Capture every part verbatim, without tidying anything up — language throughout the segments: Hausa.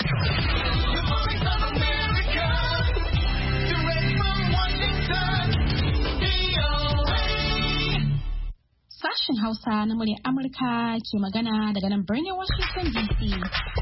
Sashen Hausa na muryar Amurka ke magana daga nan birnin Washington D C.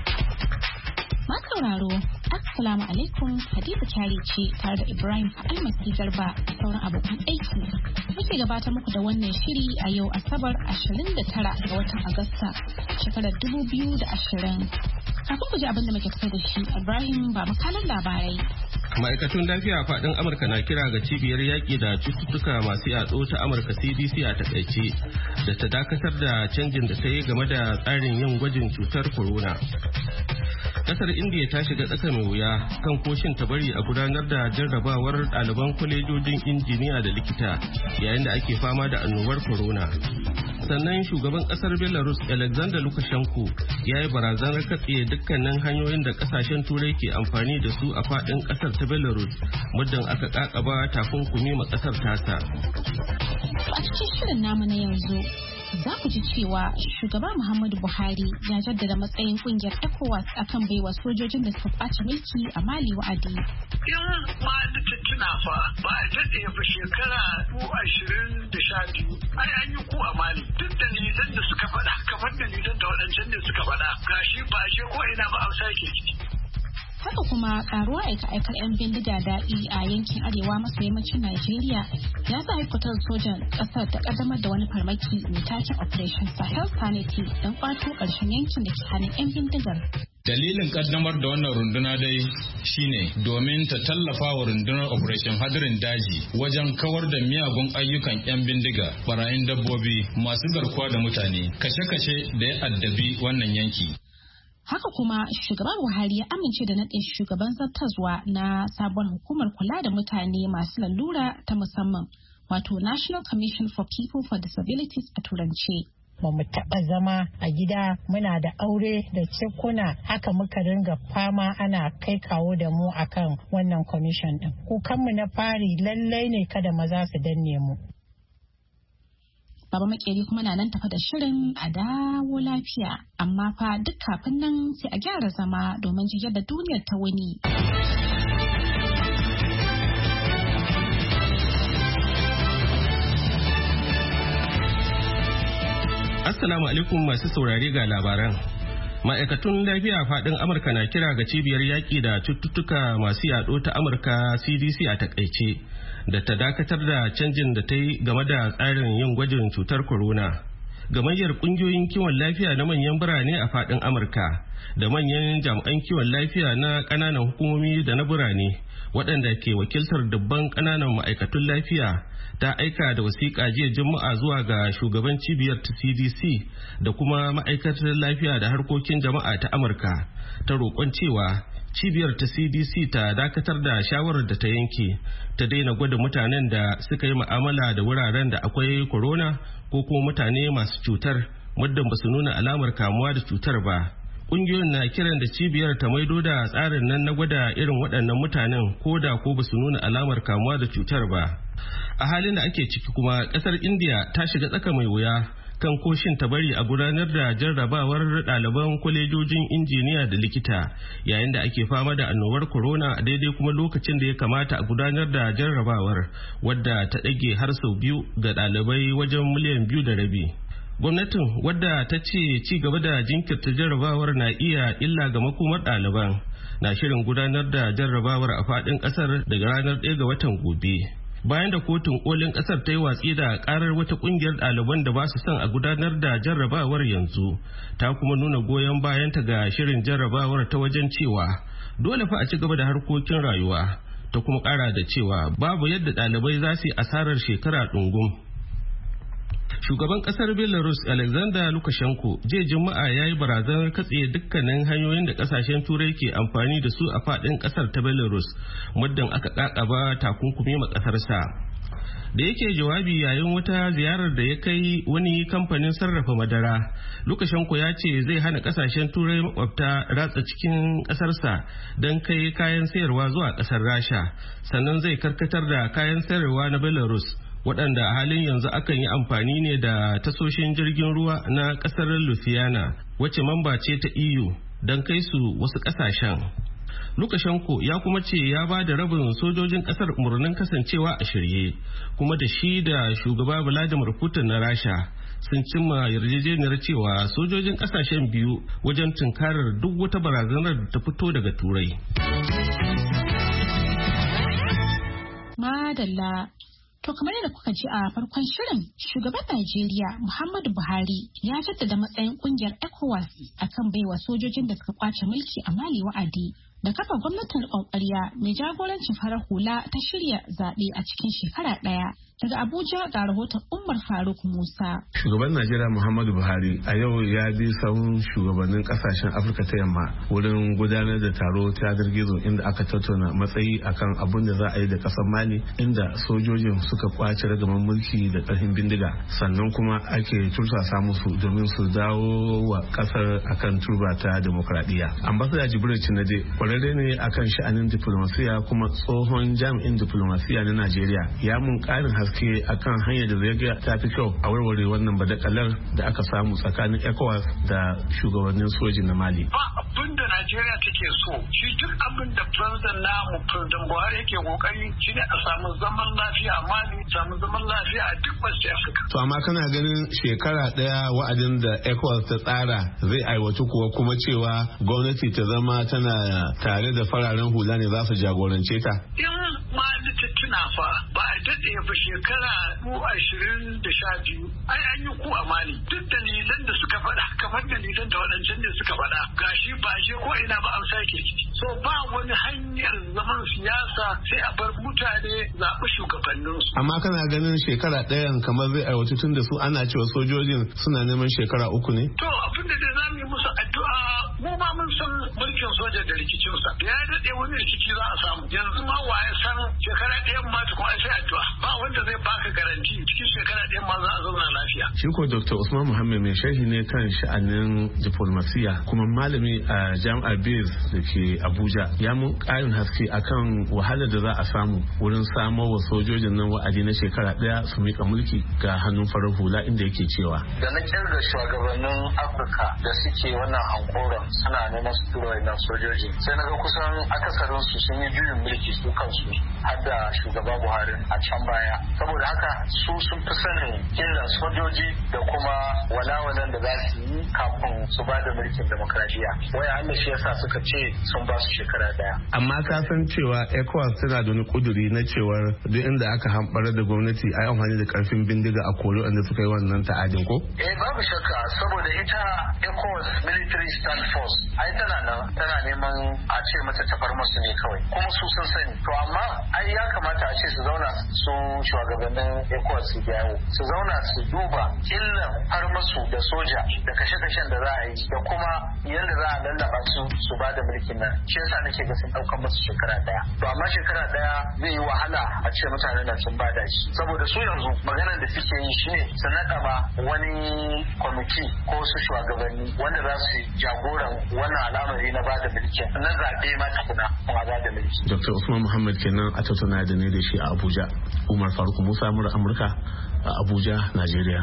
Masauraro, Assalamu alaikum, Hadiza Kyari ce tare da Ibrahim Almasi Garba da sauran abokan aiki. Muke gabatar muku da wannan shiri a yau Asabar ashirin da tara ga watan Agusta shekarar dubu biyu da ashirin. Kafin ku ji abin da muke tafi da shi, Ibrahim ba makalan labarai. Ma'aikatun lafiya a faɗin Amurka na kira ga cibiyar yaƙi da cututtuka masu yaɗo ta Amurka C D C a takaice da ta dakatar da canjin da ta yi game da tsarin yin gwajin cutar corona. Kasar India ta shiga tsaka mai wuya kan koshin ta bari a gudanar da jarrabawar ɗaliban kwalejojin injiniya da likita yayin da ake fama da annobar corona. Sannan shugaban kasar Belarus Alexander Lukashenko ya yi barazanar katse dukkanin hanyoyin da kasashen turai ke amfani da su a faɗin kasar ta Belarus muddin aka kakaba takunkumi ma kasar tasa. A cikin shirin namu na yanzu za ku ji cewa shugaba Muhammadu Buhari ya jaddada matsayin kungiyar ECOWAS akan baiwa sojojin da suka ɓaci mulki a Mali wa'adi. In ma da tattuna fa ba a daɗe ba shekara ko ashirin da sha biyu ai an yi ku a Mali duk da nisan da suka faɗa kamar da nisan da waɗancan da suka faɗa gashi ba a je ko ina ba a sake ciki. Haka kuma karuwa aika-aikar 'yan bindiga daɗi a yankin arewa maso yammacin Najeriya ya sa haikutar sojan ƙasar ta ƙaddamar da wani farmaki mai taken Operation Sahel Sanity don ƙwato ƙarshen yankin da ke hannun 'yan bindigar. Dalilin kaddamar da wannan runduna dai shine domin ta tallafa wa rundunar Operation Hadirin Daji wajen kawar da miyagun ayyukan 'yan bindiga, barayin dabbobi, masu garkuwa da mutane, kashe-kashe da ya addabi wannan yanki. Haka kuma shugaban Buhari ya amince da naɗin shugaban zartaswa na sabon hukumar kula da mutane masu lalura ta musamman, wato National Commission for People for Disabilities a turance. Ba mu taɓa zama a gida muna da aure da cikuna haka muka ringa fama ana kai kawo da mu akan wannan commission ɗin. Kukanmu na fari lallai ne kada maza su danne mu. Baba Makeri kuma na nan tafa da shirin a dawo lafiya, amma fa duk kafin nan sai a gyara zama domin jin yadda duniyar ta wuni. Assalamu alaikum masu saurare ga labaran. Ma'aikatun lafiya faɗin Amurka na kira ga cibiyar yaƙi da cututtuka masu yaɗo ta Amurka C D C a takaice da ta dakatar da canjin da ta yi game da tsarin yin gwajin cutar corona. Gamayyar ƙungiyoyin kiwon lafiya na manyan birane a faɗin Amurka da manyan jami'an kiwon lafiya na ƙananan hukumomi da na birane waɗanda ke wakiltar dubban ƙananan ma'aikatun lafiya ta aika da wasiƙa jiya Juma'a zuwa ga shugaban cibiyar ta C D C da kuma ma'aikatar lafiya da harkokin jama'a ta Amurka ta roƙon cewa cibiyar ta C D C ta dakatar da shawarar da ta yanke ta daina gwada mutanen da suka yi mu'amala da wuraren da akwai corona ko kuma mutane masu cutar muddin ba su nuna alamar kamuwa da cutar ba. Ƙungiyoyin na kiran da cibiyar ta maido da tsarin nan na gwada irin waɗannan mutanen ko da ko ba su nuna alamar kamuwa da cutar ba. A halin da ake ciki kuma ƙasar India ta shiga tsaka mai wuya kan koshin ta bari a gudanar da jarrabawar ɗaliban kwalejojin injiniya da likita yayin da ake fama da annobar corona a daidai kuma lokacin da ya kamata a gudanar da jarrabawar wadda ta ɗage har sau biyu ga ɗalibai wajen miliyan biyu da rabi. Gwamnatin wadda ta ce ci gaba da jinkirta jarrabawar na iya illa ga makomar ɗaliban na shirin gudanar da jarrabawar a faɗin ƙasar daga ranar ɗaya ga watan gobe. Bayan da kotun kolin ƙasar ta yi watsi da ƙarar wata ƙungiyar ɗaliban da ba su son a gudanar da jarrabawar yanzu, ta kuma nuna goyon bayanta ga shirin jarrabawar ta wajen cewa dole fa a ci gaba da harkokin rayuwa, ta kuma ƙara da cewa babu yadda ɗalibai za su yi asarar shekara ɗungum. Shugaban kasar Belarus Alexander Lukashenko jiya Juma'a ya yi barazanar katse dukkanin hanyoyin da kasashen turai ke amfani da su a fadin kasar ta Belarus muddin aka kakaba takunkumi ma kasarsa. Da yake jawabi yayin wata ziyarar da ya kai wani kamfanin sarrafa madara, Lukashenko ya ce zai hana kasashen turai makwabta ratsa cikin kasarsa don kai kayan sayarwa zuwa kasar Rasha, sannan zai karkatar da kayan sayarwa na Belarus waɗanda a halin yanzu akan yi amfani ne da tasoshin jirgin ruwa na ƙasar Lithuania wacce mamba ce ta E U don kai su wasu ƙasashen. Lukashenko ya kuma ce ya ba da rabin sojojin kasar umarnin kasancewa a shirye, kuma da shi da shugaba Vladimir Putin na Rasha sun cimma yarjejeniyar cewa sojojin kasashen biyu wajen tunkarar duk wata barazanar da ta fito daga Turai. Madalla. To kamar yadda kuka ji a farkon shirin, shugaban Najeriya Muhammadu Buhari ya jaddada matsayin kungiyar ECOWAS akan baiwa sojojin da suka kwace mulki a Mali wa'adi da kafa gwamnatin riƙon ƙwarya mai jagorancin farar hula ta shirya zaɓe a cikin shekara ɗaya. Daga Abuja ga rahoton Umar Faruk Musa. Shugaban Najeriya Muhammadu Buhari a yau ya bi sahun shugabannin kasashen Afirka ta yamma wurin gudanar da taro ta yanar gizo inda aka tattauna matsayi akan abin da za a yi da kasar Mali, inda sojojin suka kwace ragaman mulki da ƙarfin bindiga, sannan kuma ake tursasa musu domin su dawo wa kasar akan turba ta demokradiyya. Ambassador Jibril Cinade kwararre ne akan sha'anin diplomasiya kuma tsohon jami'in diplomasiya na Najeriya, ya mun ƙarin haske akan hanyar da zai ga ta fi kyau a warware wannan badakalar da aka samu tsakanin ECOWAS da shugabannin soji na Mali. Ba abin da Najeriya take so, shi duk abin da president namu president Buhari yake kokari shine a samu zaman lafiya a Mali, samu zaman lafiya a duk West Africa. To amma kana ganin shekara daya wa'adin da ECOWAS ta tsara zai aiwatu kuwa kuma cewa gwamnati ta zama tana tare da fararen hula ne za su jagorance ta? In Mali ta tuna fa ba a daɗe ba shekara mu ashirin da sha biyu ai an yi ku a Mali duk dalilan da suka faɗa kamar dalilan da waɗancan da suka faɗa gashi ba je ko ina ba an sake so ba wani hanyar zaman siyasa sai a bar mutane zaɓi shugabanninsu. Amma kana ganin shekara ɗayan kamar zai aiwatu tun da su ana cewa sojojin suna neman shekara uku ne? To abin da dai za mu yi musu addu'a mu ma mun san mulkin soja da rikicinsa ya daɗe wani rikici za a samu yanzu ma waye san shekara ɗayan ma tukun sai addu'a ba wanda zai baka garanti cikin shekara ɗayan ma za a zauna lafiya. Shi ko Doctor Usman Muhammad mai sharhi ne kan sha'anin diplomasiya kuma malami a jami'ar Bez da ke Abuja, ya mun ƙarin haske akan wahalar da za a samu wurin samo wa sojojin nan wa'adi na shekara ɗaya su miƙa mulki ga hannun farar hula, inda yake cewa. Da na kirga shugabannin Afirka da suke wannan hankoron suna neman su tura wannan sojoji sai na ga kusan akasarin su sun yi juyin mulki su kansu har da shugaba Buhari a can baya. Saboda haka su sun fi sanin illa sojoji da kuma walawalan da za su yi kafin su ba da mulkin demokradiyya. Waya Allah shi yasa suka ce sun ba su shekara daya. Amma ka san cewa ECOWAS tana da wani kuduri na cewar duk inda aka hamɓarar da gwamnati a yi amfani da karfin bindiga a kori wanda suka yi wannan ta'adin ko? Eh babu shakka saboda ita ECOWAS military stand force ai tana nan tana neman a ce mata tafar masu ne kawai kuma su sun sani. To amma ai ya kamata a ce su zauna su shugabannin ECOWAS su yawo su zauna su duba illan har masu da soja da kashe-kashen da za a yi da kuma yadda za a lallaba su su ba da mulkin nan. Shi yasa nake ga sun ɗaukar masu shekara daya. To amma shekara daya zai yi wahala a ce mutanen nan sun bada shi saboda su yanzu maganar da suke yi shine su naɗa ma wani kwamiti ko su shugabanni wanda za su jagoran wannan al'amari na bada mulki na zaɓe ma tukuna kuma bada mulki. Doctor Usman Muhammad kenan a tattauna da ne da shi a Abuja. Umar Faruk Musa mura Amurka a Abuja, Najeriya.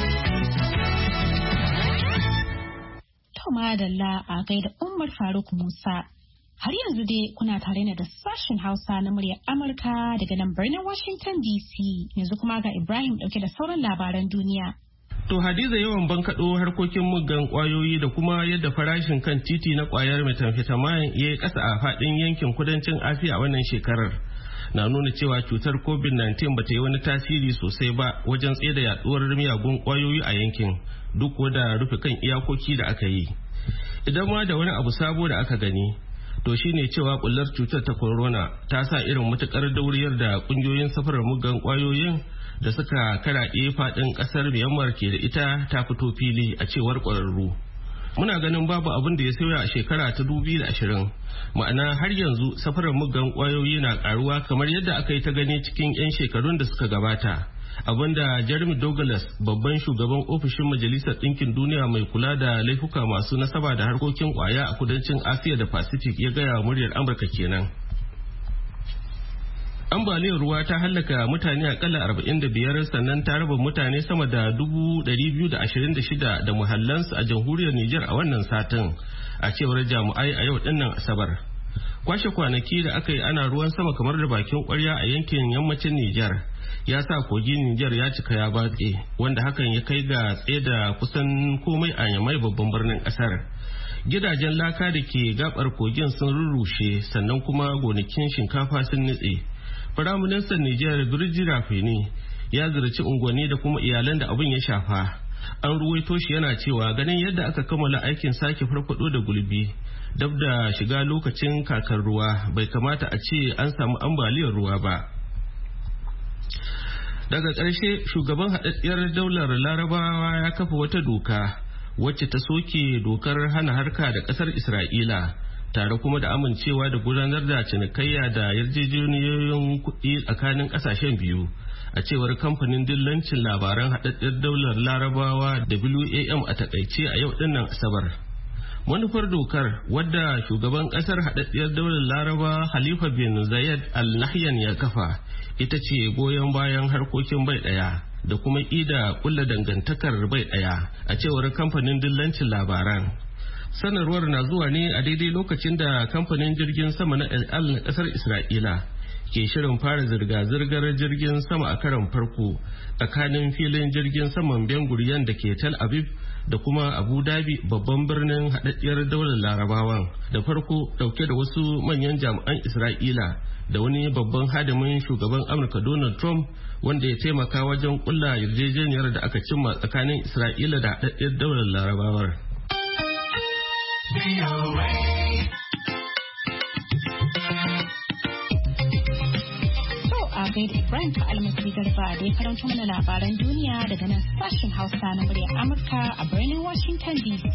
To madalla a gaida Umar Faruk Musa. Har yanzu dai kuna tare ne da sashen Hausa na muryar Amurka daga nan birnin Washington D C. Yanzu kuma ga Ibrahim dauke da sauran labaran duniya. To Hadiza, yawan bankaɗo harkokin muggan ƙwayoyi da kuma yadda farashin kan titi na ƙwayar methamphetamine ya yi ƙasa a faɗin yankin kudancin Asiya a wannan shekarar na nuna cewa cutar covid nineteen ba ta yi wani tasiri sosai ba wajen tsaida yaduwar miyagun ƙwayoyi a yankin duk da rufe kan iyakoki da aka yi. Idan ma da wani abu sabo da aka gani, to shine cewa kullar cutar ta corona ta sa irin matukar dauriyar da kungiyoyin safarar muggan ƙwayoyin da suka karaɗe faɗin ƙasar Myanmar ke da ita ta fito fili a cewar ƙwararru. Muna ganin babu abin da ya sauya a shekara ta dubu da ashirin, ma'ana har yanzu safarar muggan ƙwayoyi na ƙaruwa kamar yadda aka yi ta gani cikin 'yan shekarun da suka gabata. Abinda Jeremy Douglas, babban shugaban ofishin Majalisar Ɗinkin Duniya mai kula da laifuka masu nasaba da harkokin ƙwaya a kudancin Asiya da Pacific ya gaya muryar Amurka kenan. Ambaliyar ruwa ta hallaka mutane akalla arba'in da biyar sannan ta raba mutane sama da dubu ɗari biyu da ashirin da shida da muhallansu a jamhuriyar Nijar a wannan satin, a cewar jami'ai a yau dinnan Asabar. Kwashe kwanaki da aka yi ana ruwan sama kamar da bakin kwarya a yankin yammacin Nijar ya sa kogin Nijar ya cika ya batse, wanda hakan ya kai ga tsaye da kusan komai a Yamai babban birnin kasar. Gidajen laka da ke gabar kogin sun rurrushe sannan kuma gonakin shinkafa sun nutse. Firaministan Nijar Birji Rafini ya ziyarci unguwanni da kuma iyalan da abin ya shafa. An ruwaito shi yana cewa ganin yadda aka kammala aikin sake farfado da gulbi dab da shiga lokacin kakar ruwa bai kamata a ce an samu ambaliyar ruwa ba. Daga ƙarshe shugaban haɗaɗɗiyar daular Larabawa ya kafa wata doka wacce ta soke dokar hana harka da ƙasar Isra'ila, tare kuma da amincewa da gudanar da cinikayya da yarjejeniyoyin kuɗi tsakanin ƙasashen biyu, a cewar kamfanin dillancin labaran haɗaɗɗiyar daular Larabawa W A M a takaice a yau dinnan Asabar. Manufar dokar, wadda shugaban ƙasar haɗaɗɗiyar daular Laraba Khalifa bin Zayed Al Nahyan ya kafa, ita ce goyon bayan harkokin bai ɗaya da kuma ida kulla dangantakar bai ɗaya, a cewar kamfanin dillancin labaran. Sanarwar na zuwa ne a daidai lokacin da kamfanin jirgin sama na El Al na ƙasar Isra'ila ke shirin fara zirga-zirgar jirgin sama a karon farko tsakanin filin jirgin saman Ben Gurion da ke Tel Aviv da kuma Abu Dhabi, babban birnin haɗaɗɗiyar daular Larabawan, da farko ɗauke da wasu manyan jami'an Isra'ila da wani babban hadimin shugaban Amurka Donald Trump, wanda ya taimaka wajen kulla yarjejeniyar da aka cimma tsakanin Isra'ila da haɗaɗɗiyar daular Larabawar. Ibrahim Almasi Garba da ya karanto mana labaran duniya daga nan sashen Hausa na muryar Amurka a birnin Washington D C.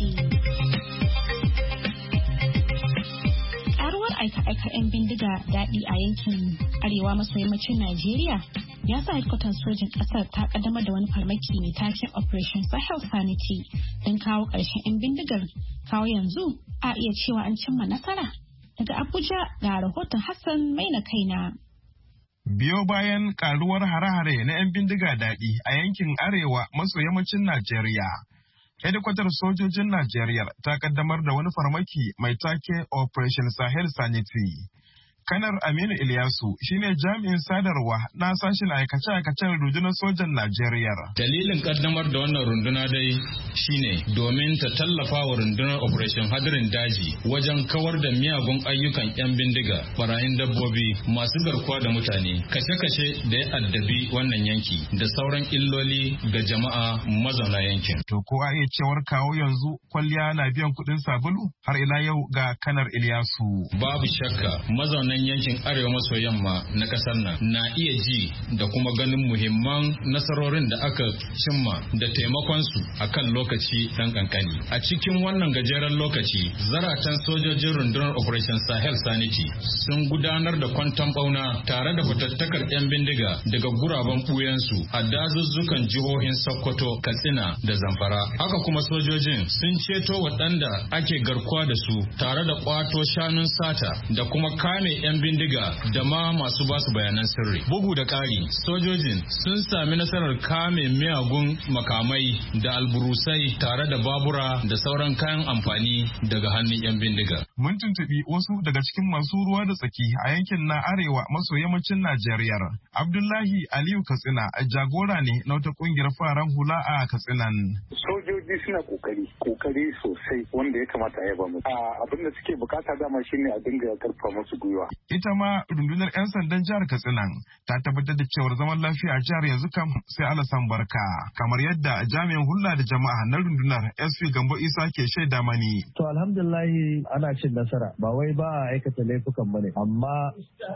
Karuwar aika-aikar 'yan bindiga daɗi a yankin arewa maso yammacin Najeriya ya sa hedkwatan sojin ƙasar ta kaddamar da wani farmaki mai taken Operation Sahel Sanity don kawo ƙarshen 'yan bindigar. Kawo yanzu a iya cewa an cimma nasara. Daga Abuja ga rahoton Hassan Maina Kaina. Biyo bayan karuwar hare-hare na 'yan bindiga daɗi a yankin arewa maso yammacin Najeriya, hedikwatar sojojin Najeriya ta kaddamar da wani farmaki mai take Operation Sahel Sanity. Kanar Aminu Ilyasu shine jami'in sadarwa na sashen aikace-aikacen rundunar sojan Najeriya. Dalilin kaddamar da wannan runduna dai shine domin ta tallafa wa rundunar Operation Hadirin Daji wajen kawar da miyagun ayyukan 'yan bindiga, barayin dabbobi, masu garkuwa da mutane, kashe-kashe da ya addabi wannan yanki da sauran illoli ga jama'a mazauna yankin. To ko a iya cewar kawo yanzu kwalliya na biyan kuɗin sabulu? Har ila yau ga Kanar Ilyasu. Babu shakka mazauna yankin arewa maso yamma na kasar nan na iya ji da kuma ganin muhimman nasarorin da aka cimma da taimakonsu a kan lokaci dan kankani. A cikin wannan gajeren lokaci, zaratan sojojin rundunar Operation Sahel Sanity sun gudanar da kwanton bauna tare da fatattakar 'yan bindiga daga guraben buyansu a dazuzzukan jihohin Sokoto, Katsina da Zamfara. Haka kuma sojojin sun ceto waɗanda ake garkuwa da su tare da kwato shanun sata da kuma kame 'yan bindiga da ma masu basu bayanan sirri. Bugu da ƙari, sojojin sun sami nasarar kame miyagun makamai da alburusai tare da babura da sauran kayan amfani daga hannun 'yan bindiga. Mun tuntuɓi wasu daga cikin masu ruwa da tsaki a yankin na arewa maso yammacin Najeriya. Abdullahi Aliyu Katsina jagora ne na wata ƙungiyar faran hula a Katsinan. Sojoji suna kokari, kokari sosai wanda ya kamata a yaba musu. Abin da suke bukata dama shine a dinga karfa musu gwiwa. Ita ma rundunar 'yan sandan jihar Katsina ta tabbatar da cewar zaman lafiya a jihar yanzu kam sai alasan barka, kamar yadda jami'in hulɗa da jama'a na rundunar S P Gambo Isa ke shaida mani. To alhamdulillahi ana cin nasara, ba wai ba a aikata laifukan bane, amma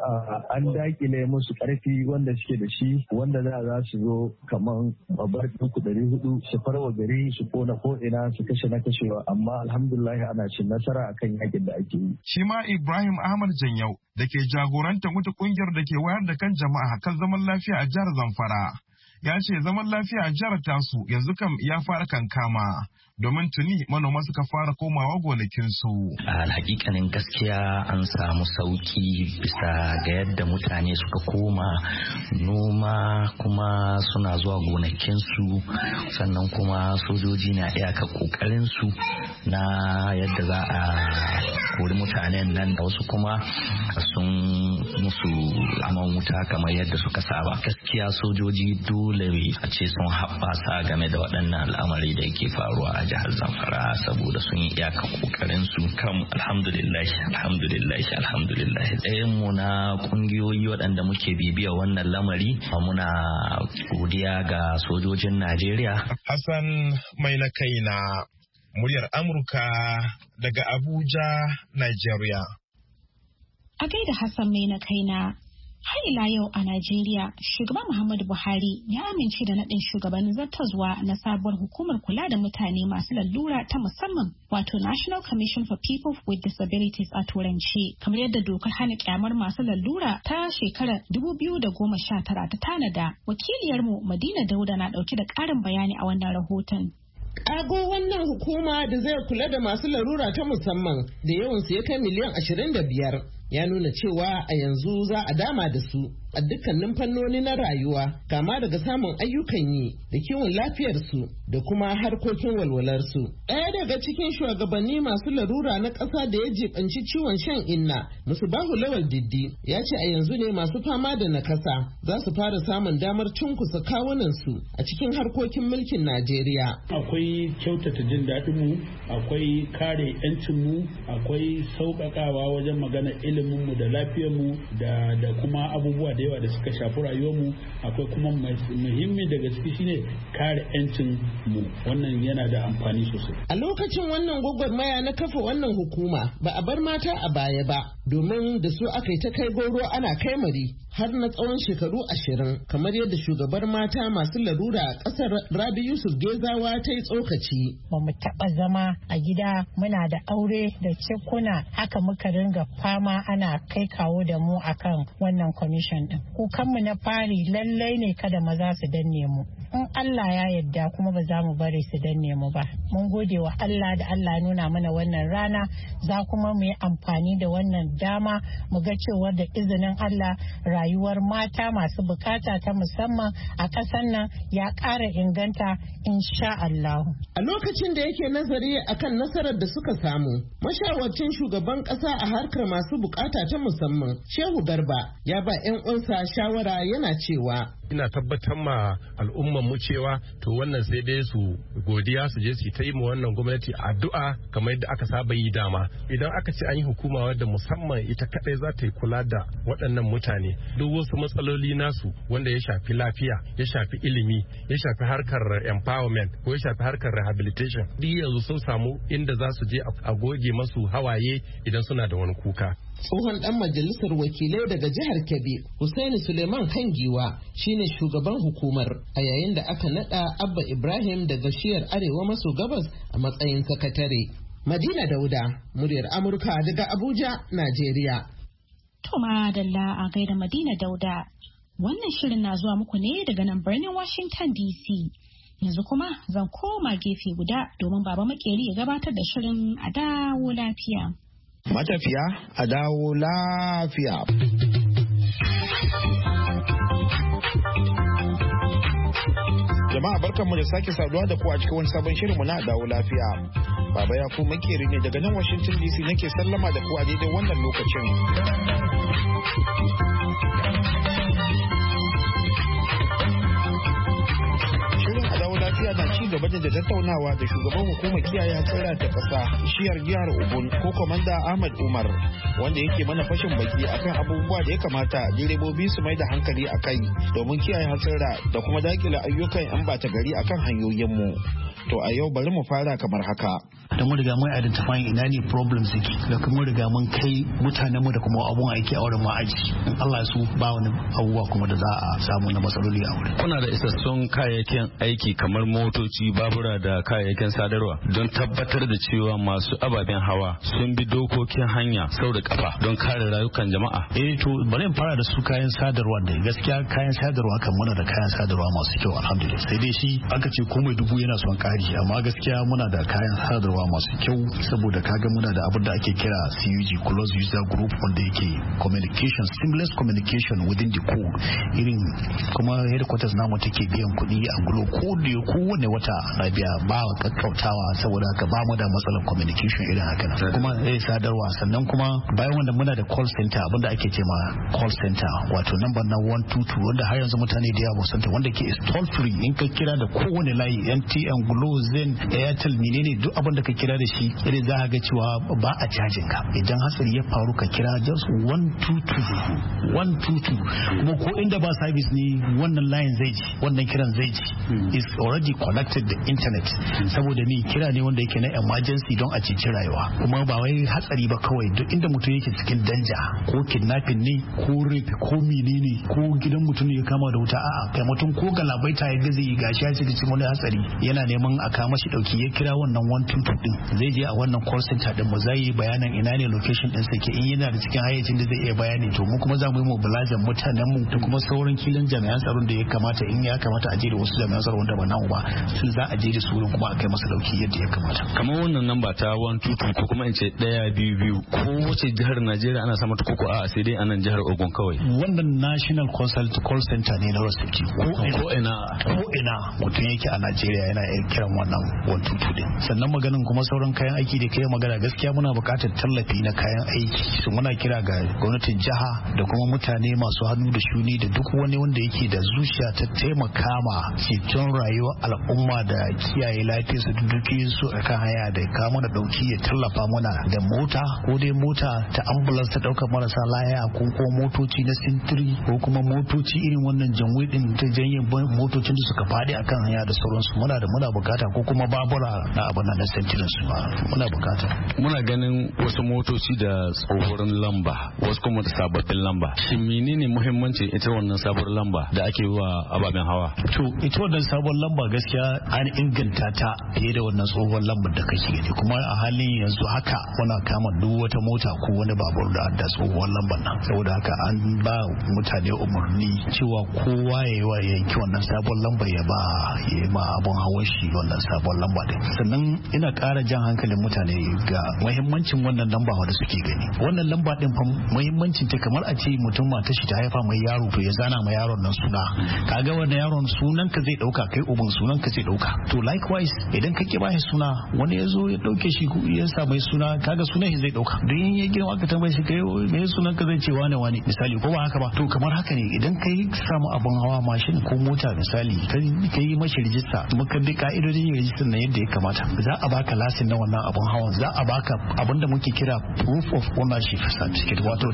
an dakile musu karfi wanda suke da shi, wanda za su zo kaman babbar duku ɗari hudu su farwa gari su kona ko ina su kashe na kashewa, amma alhamdulillahi ana cin nasara akan yakin da ake yi. Shi ma Ibrahim Ahmad Janyau da ke jagorantar wata kungiyar da ke wayar da kan jama'a kan zaman lafiya a jihar Zamfara ya ce zaman lafiya a jihar tasu yanzu kam ya fara kankama. Domin tuni manoma suka fara komawa gonakinsu. A hakikanin gaskiya an samu sauki bisa ga yadda mutane suka koma noma kuma suna zuwa gonakinsu, sannan kuma sojoji na iyaka kokarinsu na yadda za a kori mutanen nan, da wasu kuma sun musu aman wuta kamar yadda suka saba. Gaskiya sojoji dole a ce sun haɓasa game da waɗannan al'amari da yake faruwa a jihar Zamfara, saboda sun yi iyaka kokarin su. Kam alhamdulillah alhamdulillah alhamdulillah ɗayan mu na kungiyoyi waɗanda muke bibiya wannan lamari muna godiya ga sojojin Najeriya. Hassan mai na kaina, muryar Amurka daga Abuja, Nigeria. A gaida Hassan mai na kaina. Har ila yau a Najeriya, shugaban Muhammadu Buhari ya amince da naɗin shugaban zartaswa na sabuwar hukumar kula da mutane masu lalura ta musamman, wato National Commission for People with Disabilities a Turanci, kamar yadda dokar hana kyamar masu lalura ta shekarar dubu biyu da goma sha tara ta tanada. Wakiliyarmu Madina Dauda na ɗauke da ƙarin bayani a wannan rahoton. Ƙago wannan hukuma da zai kula da masu larura ta musamman da yawansu ya kai miliyan ashirin da biyar ya nuna cewa a yanzu za a dama da su a dukkanin fannoni na rayuwa, kama daga samun ayyukan yi da kiwon lafiyarsu da kuma harkokin walwalarsu. Ɗaya daga cikin shugabanni masu larura na ƙasa da ya jibanci ciwon shan inna, Musubahu Lawal Diddi, ya ce a yanzu ne masu fama da nakasa za su fara samun damar cunkusa kawunansu a cikin harkokin mulkin Najeriya. Akwai kyautata jin daɗinmu, akwai kare 'yancinmu, akwai sauƙaƙawa wajen magana iliminmu da lafiyarmu da da kuma abubuwa da yawa da suka shafi rayuwarmu. Akwai kuma muhimmi daga ciki shine kare 'yancin mu. Wannan yana da amfani sosai. A lokacin wannan gwagwarmaya na kafa wannan hukuma ba a bar mata a baya ba, domin da su aka yi ta kai goro ana kai mari har na tsawon shekaru ashirin, kamar yadda shugabar mata masu larura a ƙasar Rabi Yusuf Gezawa ta yi tsokaci. Ba mu taɓa zama a gida muna da aure da cikuna, haka muka ringa fama ana kai kawo da mu akan wannan kwamishin din. Kukanmu na fari lallai ne kada maza su danne mu. In Allah ya yarda kuma ba za mu bari su danne mu ba. Mun gode wa Allah da Allah nuna mana wannan rana, za kuma mu yi amfani da wannan dama mu ga cewa da izinin Allah rayuwar mata masu bukata ta musamman a ƙasar nan ya ƙara inganta insha Allah. A lokacin da yake nazari akan nasarar da suka samu, mashawarcin shugaban ƙasa a harkar masu bukata ta musamman Shehu Garba ya ba 'yan uwansa shawara yana cewa ina tabbatar ma al'umman mu cewa to wannan sai dai su godiya su je su ta yi ma wannan gwamnati addu'a kamar yadda aka saba yi dama. Idan aka ce an yi hukuma wadda musamman ita kadai za ta yi kula da waɗannan mutane, duk wasu matsaloli nasu wanda ya shafi lafiya, ya shafi ilimi, ya shafi harkar empowerment ko ya shafi harkar rehabilitation, duk yanzu sun samu inda za su je a goge masu hawaye idan suna da wani kuka. Tsohon dan majalisar wakilai daga jihar Kebbi, Hussaini Suleiman Kangiwa, shine shugaban hukumar, a yayin da aka nada Abba Ibrahim daga shiyar Arewa maso gabas a matsayin sakatare. Madina Dauda, muryar Amurka daga Abuja, Najeriya. To madalla a gaida Madina Dauda. Wannan shirin na zuwa muku ne daga nan birnin Washington D C. Yanzu kuma zan koma gefe guda domin Baba Makeri ya gabatar da shirin a dawo lafiya. Matafiya a dawo lafiya. Jama'a barkanmu da sake saduwa da ku a cikin wani sabon shirinmu na dawo lafiya. Baba ya ku makeri ne daga nan Washington D C nake sallama da ku a daidai wannan lokacin. lafiya na ci gaba da tattaunawa da shugaban hukumar kiyaye hatsara ta ƙasa shiyar jihar Ogun ko Komanda Ahmad Umar, wanda yake mana fashin baki akan abubuwa da ya kamata direbobi su mai da hankali a kai domin kiyaye hatsara da kuma dakile ayyukan yan bata gari akan hanyoyinmu. To a yau bari mu fara kamar haka. Da mun riga mun identify ina ne problems yake da kuma riga mun kai mutanen mu da kuma abun aiki a wurin ma'aji. In Allah ya so ba wani abubuwa kuma da za a samu na matsaloli a wurin. Kuna da isassun kayayyakin aiki kamar motoci, babura da kayayyakin sadarwa don tabbatar da cewa masu ababen hawa sun bi dokokin hanya sau da kafa don kare rayukan jama'a. Eh to bari in fara da su kayan sadarwa da gaskiya kayan sadarwa kan muna da kayan sadarwa masu kyau alhamdulillah. Sai dai shi aka ce komai dubu yana son kari amma gaskiya muna da kayan sadarwa masu kyau saboda kaga muna da abin da ake kira C U G Close User Group wanda yake communication seamless communication within the code irin kuma headquarters namu take biyan kuɗi a gulo ko da kowane wata na biya ba kakkautawa saboda haka ba mu da matsalar communication irin haka kuma eh sadarwa sannan kuma bayan wanda muna da call center abin da ake ce ma call center wato number na one two two wanda har yanzu mutane da yawa sun ta wanda ke toll free in ka kira da kowane layi M T N Glo Zen Airtel menene duk abin da ka kira da shi idan za ka ga cewa ba a cajin ka idan hatsari ya faru ka kira just one two two one two two kuma ko inda ba service ne wannan line zai ji wannan kiran zai ji is already connected the internet saboda ni kira ne wanda yake na emergency don a cici rayuwa kuma ba wai hatsari ba kawai duk inda mutum yake cikin danja ko kidnapping ne ko rape ko menene ko gidan mutum ya kama da wuta a'a kai mutum ko galabaita ya gaza yi gashi ya ce cikin wani hatsari yana neman a kama shi dauki ya kira wannan one two two din zai je a wannan call center din mu zai yi bayanan ina ne location din sa ke in yana da cikin hayyacin da zai iya bayani to mu kuma za mu yi mobilizing mutanen mu da kuma sauran kilin jami'an tsaron da ya kamata in ya kamata a je da wasu jami'an tsaron wanda ba namu ba su za a je da su wurin kuma a kai masa dauki yadda ya kamata kamar wannan namba ta one two two ko kuma in ce daya biyu biyu ko wace jihar Najeriya ana samun ta koko a sai dai a nan jihar Ogun kawai wannan national consult call center ne na Rosity ko ina ko ina mutum yake a Najeriya yana kiran wannan one two two din sannan maganin kuma sauran kayan aiki da kai magana gaskiya muna buƙatar tallafi na kayan aiki su muna kira ga gwamnatin jiha da kuma mutane masu hannu da shuni da duk wani wanda yake da zuciya ta taimaka ma ceton rayuwar al'umma da kiyaye lafiyar su duki su a kan haya da kama da dauki ya tallafa mana da mota ko dai mota ta ambulance ta daukar marasa lafiya ko ko motoci na sintiri ko kuma motoci irin wannan janwai din ta janye motocin da suka fadi akan hanya da sauransu muna da muna bukata ko kuma babura na abin na sintirin su muna bukata muna ganin wasu motoci da tsohuwar lamba wasu kuma da sababbin lamba shin menene muhimmancin ita wannan sabuwar lamba da ake wa ababen hawa to ita wannan sabuwar lamba gaskiya an inganta ta fiye da wannan tsohuwar lambar da kake gani kuma a halin yanzu haka muna kama duk wata mota ko wani babur da da tsohuwar lambar nan saboda haka an ba mutane umarni cewa kowa ya yi wa yanki wannan sabuwar lambar ya ba ya yi ma abun hawan shi wannan sabuwar lamba din sannan ina ƙara jan hankalin mutane ga muhimmancin wannan lamba wanda suke gani wannan lamba din fa muhimmancin ta kamar a ce mutum mata shi ta haifa mai yaro to ya zana ma yaron nan suna kaga wannan yaron sunan ka zai dauka kai uban sunan ka zai dauka to likewise idan ka ki bashi suna wani ya zo ya dauke shi ya sa mai suna kaga sunan shi zai dauka don in ya girma aka tambaye shi kai me sunan ka zai ce wani wani misali ko ba haka ba to kamar haka ne idan kai samu abun hawa mashin ko mota misali ka yi mashi rijista muka bi ka'idodin rijistar na yadda ya kamata za a baka lasin na wannan abun hawan za a baka abin da muke kira proof of ownership certificate wato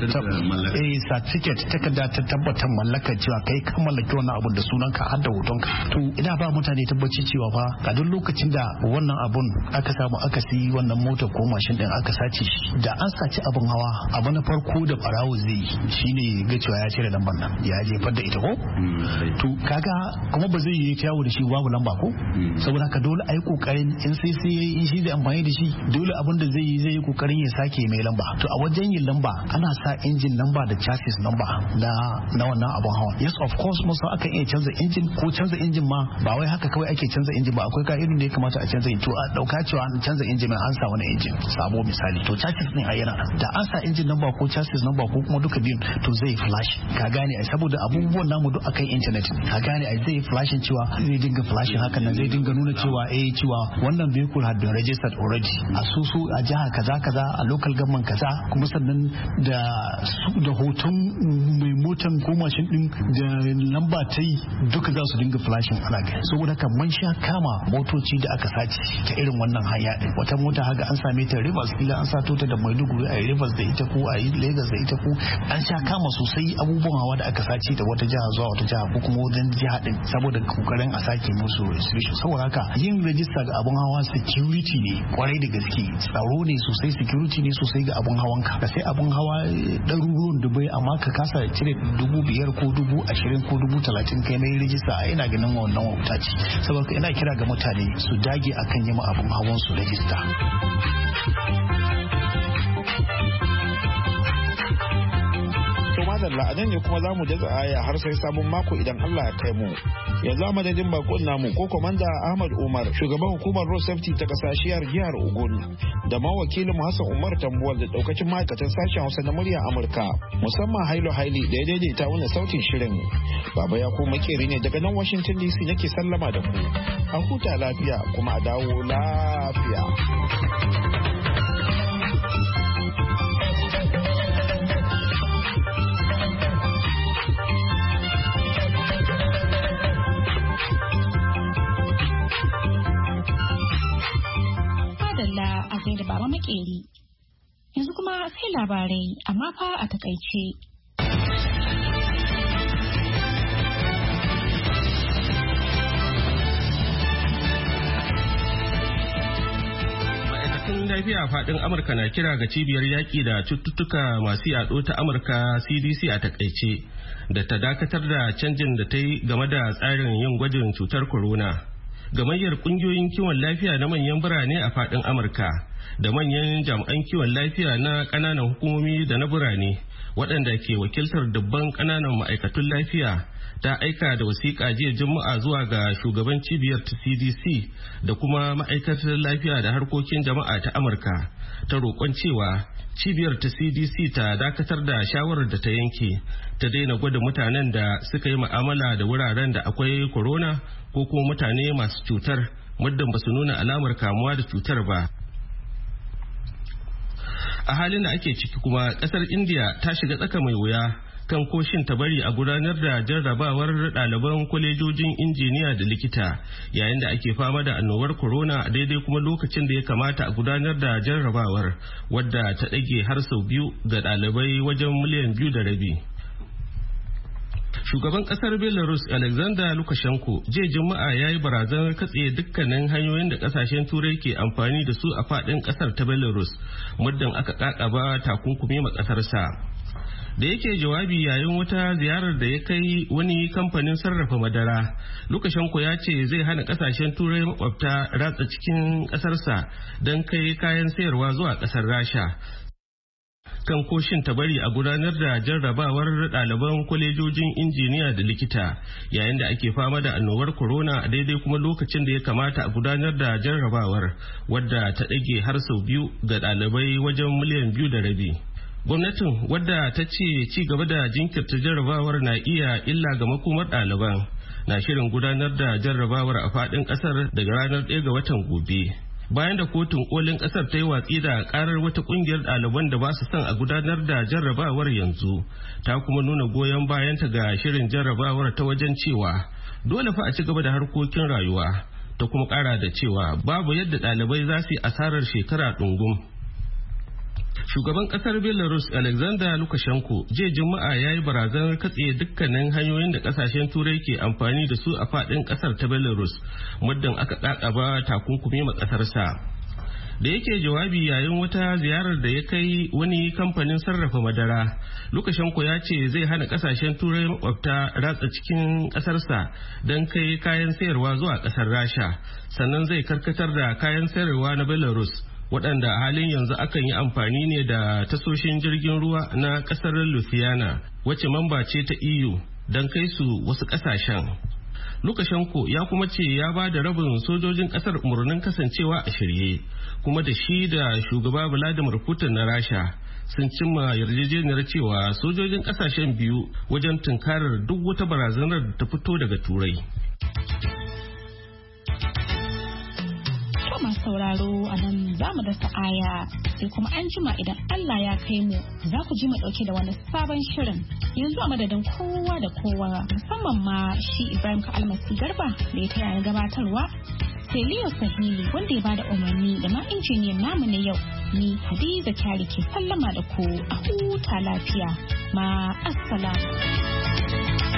eh certificate takarda ta tabbatar mallakar cewa kai ka mallaki wannan abun da sunanka har da hotonka to ina ba mutane tabbaci cewa fa a duk lokacin da wannan abun aka samu aka siyi wannan mota ko mashin din aka sace shi da an saci abun hawa abu na farko da barawo zai yi shine ga cewa ya cire lambar nan ya jefar da ita ko to kaga kuma ba zai yi yawo da shi babu lamba ko saboda haka dole a yi kokarin in sai sai in shi zai amfani da shi dole abin da zai yi zai yi kokarin ya sake mai lamba to a wajen yin lamba ana sa injin lamba da chassis number na na wannan abun hawa yes of course musa aka iya canza injin ko canza injin ma ba wai haka kawai ake canza injin ba akwai ka'idun da ya kamata a canza to a dauka cewa an canza injin mai an sa wani injin sabo misali to chassis din a yana da an sa injin number ko chassis number ko kuma duka biyun to zai flash ka gane ai saboda abubuwan namu duk akan internet ka gane ai zai flashin cewa zai dinga flashin hakan nan zai dinga nuna cewa eh cewa wannan vehicle had been registered already a susu a jiha kaza kaza a local government kaza kuma sannan da su da hoton mai motan ko mashin din da lamba ta yi duka za su dinga flashin ana gani saboda kan man sha kama motoci da aka sace ta irin wannan hanya din wata mota haka an same ta Rivers kila an sato ta da Maiduguri a Rivers da ita ko a Lagos da ita ko an sha kama sosai abubuwan hawa da aka sace da wata jiha zuwa wata jiha ko kuma wajen jiha din saboda kokarin a sake musu restriction saboda haka yin rajista ga abun hawa security ne kwarai da gaske, tsaro ne sosai, security ne sosai ga abun hawan ka. Sai abun hawa ɗaruruwan dubai amma ka kasa cire dubu biyar ko dubu ashirin ko dubu talatin kai mai rajista, ina ganin wannan wauta ce. Saboda ina kira ga mutane su dage akan yi ma abun hawan su rajista. madalla a nan ne kuma za mu daga aya har sai sabon mako idan Allah ya kai mu. Yanzu a madadin bakon namu ko komanda Ahmad Umar, shugaban hukumar road safety ta kasashiyar jihar Ogun, da ma wakilin Hassan Umar Tambuwal da daukacin ma'aikatan sashen Hausa na murya Amurka, musamman Hailo Haili da ya daidaita wani sautin shirin. Baba ya ko makeri ne daga nan Washington D C nake sallama da ku. A huta lafiya kuma a dawo lafiya. A gaida baba makeri. Yanzu kuma sai labarai amma fa a takaice. Ma'aikatan lafiya a faɗin Amurka na kira ga cibiyar yaƙi da cututtuka masu yaɗo ta Amurka C D C a takaice da ta dakatar da canjin da ta yi game da tsarin yin gwajin cutar corona. Gamayyar kungiyoyin kiwon lafiya na manyan birane a fadin Amurka da manyan jami'an kiwon lafiya na kananan hukumomi da na birane waɗanda ke wakiltar dubban kananan ma'aikatun lafiya ta aika da wasiƙa jiya Juma'a zuwa ga shugaban cibiyar ta C D C da kuma ma'aikatar lafiya da harkokin jama'a ta Amurka ta roƙon cewa cibiyar ta C D C ta dakatar da shawarar da ta yanke ta daina gwada mutanen da suka yi mu'amala da wuraren da akwai corona ko kuma mutane masu cutar muddin ba su nuna alamar kamuwa da cutar ba. A halin da ake ciki kuma kasar India ta shiga tsaka mai wuya kan koshin ta bari a gudanar da jarrabawar ɗaliban kwalejojin injiniya da likita yayin da ake fama da annobar corona a daidai kuma lokacin da ya kamata a gudanar da jarrabawar wadda ta ɗage har sau biyu ga ɗalibai wajen miliyan biyu da rabi. Shugaban kasar Belarus Alexander Lukashenko jiya Juma'a ya yi barazanar katse dukkanin hanyoyin da kasashen turai ke amfani da su a fadin kasar ta Belarus muddin aka kakaba takunkumi ma kasarsa. Da yake jawabi yayin wata ziyarar da ya kai wani kamfanin sarrafa madara, Lukashenko ya ce zai hana kasashen turai makwabta ratsa cikin kasarsa don kai kayan sayarwa zuwa kasar Rasha. Kan koshin ta bari a gudanar da jarrabawar ɗaliban kwalejojin injiniya da likita yayin da ake fama da annobar corona a daidai kuma lokacin da ya kamata a gudanar da jarrabawar wadda ta ɗage har sau biyu ga ɗalibai wajen miliyan biyu da rabi. Gwamnatin wadda ta ce ci gaba da jinkirta jarrabawar na iya illa ga makomar ɗaliban na shirin gudanar da jarrabawar a faɗin ƙasar daga ranar ɗaya ga watan gobe. Bayan da kotun kolin kasar ta yi watsi da karar wata kungiyar ɗaliban da ba su son a gudanar da jarrabawar yanzu, ta kuma nuna goyon bayanta ga shirin jarrabawar ta wajen cewa dole fa a ci gaba da harkokin rayuwa, ta kuma kara da cewa babu yadda ɗalibai za su yi asarar shekara ɗungum. Shugaban kasar Belarus Alexander Lukashenko jiya Juma'a ya yi barazanar katse dukkanin hanyoyin da kasashen turai ke amfani da su a fadin kasar ta Belarus muddin aka kakaba takunkumi ma kasarsa. Da yake jawabi yayin wata ziyarar da ya kai wani kamfanin sarrafa madara, Lukashenko ya ce zai hana kasashen turai makwabta ratsa cikin kasarsa don kai kayan sayarwa zuwa kasar Rasha, sannan zai karkatar da kayan sayarwa na Belarus waɗanda a halin yanzu akan yi amfani ne da tasoshin jirgin ruwa na ƙasar Lithuania wacce mamba ce ta E U don kai su wasu ƙasashen. Lukashenko ya kuma ce ya ba da rabin sojojin ƙasar umarnin kasancewa a shirye, kuma da shi da shugaba Vladimir Putin na Rasha sun cimma yarjejeniyar cewa sojojin ƙasashen biyu wajen tunkarar duk wata barazanar da ta fito daga Turai. Masu sauraro a nan za mu dasa aya sai kuma an jima idan Allah ya kai mu za ku ji mu dauke da wani sabon shirin. Yanzu a madadin kowa da kowa musamman ma shi Ibrahim Almasi Garba da ya taya gabatarwa, sai Leo Sahili wanda ya bada umarni da ma injiniyan namu na yau, ni Hadiza Kyari ke sallama da ku a huta lafiya ma assalamu.